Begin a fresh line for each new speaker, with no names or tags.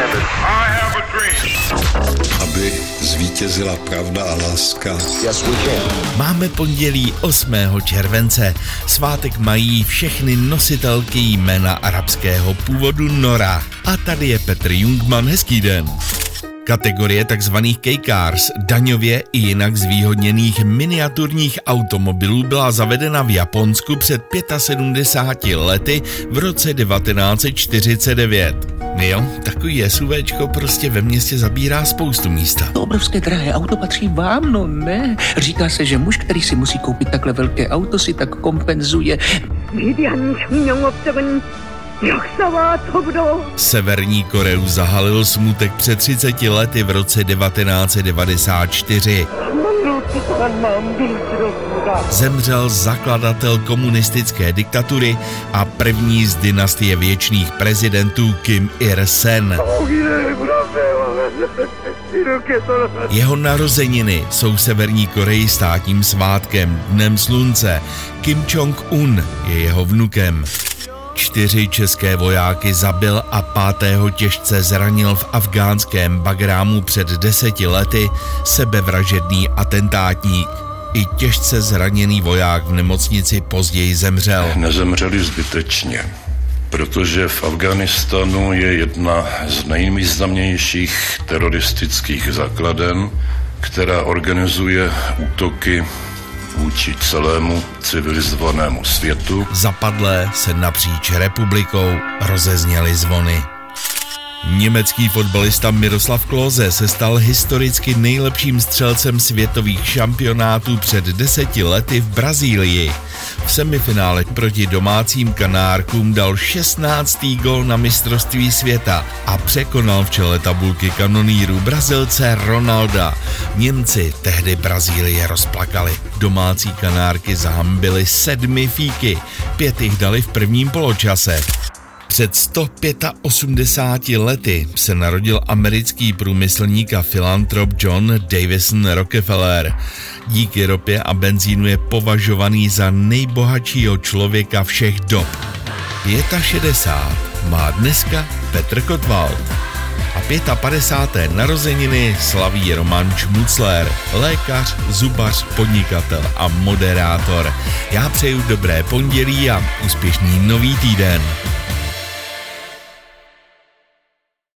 Aby zvítězila pravda a láska.
Máme pondělí 8. července. Svátek mají všechny nositelky jména arabského původu Nora. A tady je Petr Jungmann, hezký den. Kategorie tzv. K-Cars, daňově i jinak zvýhodněných miniaturních automobilů, byla zavedena v Japonsku před 75 lety v roce 1949. Jo, takový SUVčko prostě ve městě zabírá spoustu místa.
To obrovské drahé auto patří vám, no ne. Říká se, že muž, který si musí koupit takhle velké auto, si tak kompenzuje.
Severní Koreu zahalil smutek před 30 lety v roce 1994. Zemřel zakladatel komunistické diktatury a první z dynastie věčných prezidentů Kim Il-sen. Jeho narozeniny jsou v Severní Koreji státním svátkem, dnem slunce. Kim Jong-un je jeho vnukem. 4 české vojáky zabil a 5. těžce zranil v afghánském Bagrámu před 10 lety sebevražedný atentátník. I těžce zraněný voják v nemocnici později zemřel.
Nezemřeli zbytečně, protože v Afghánistánu je jedna z nejvýznamnějších teroristických základen, která organizuje útoky vůči celému civilizovanému světu.
Zapadlé se napříč republikou rozezněly zvony. Německý fotbalista Miroslav Klose se stal historicky nejlepším střelcem světových šampionátů před 10 lety v Brazílii. V semifinále proti domácím Kanárkům dal 16. gól na mistrovství světa a překonal v čele tabulky kanonýrů Brazilce Ronalda. Němci tehdy Brazílie rozplakali. Domácí Kanárky zahambily 7 fíky, 5 jich dali v prvním poločase. Před 185 lety se narodil americký průmyslník a filantrop John Davison Rockefeller. Díky ropě a benzínu je považovaný za nejbohatšího člověka všech dob. 65 má dneska Petr Kotwald. A 55. narozeniny slaví Roman Šmucler, lékař, zubař, podnikatel a moderátor. Já přeju dobré pondělí a úspěšný nový týden.